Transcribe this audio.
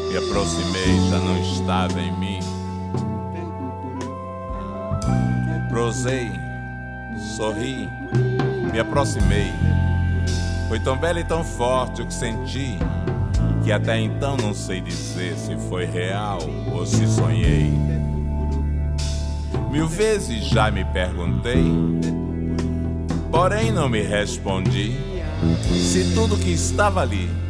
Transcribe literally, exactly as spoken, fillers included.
Me aproximei, já não estava em mim. Prosei, sorri, me aproximei. Foi tão belo e tão forte o que senti, que até então não sei dizer se foi real ou se sonhei. Mil vezes já me perguntei, porém não me respondi, se tudo que estava ali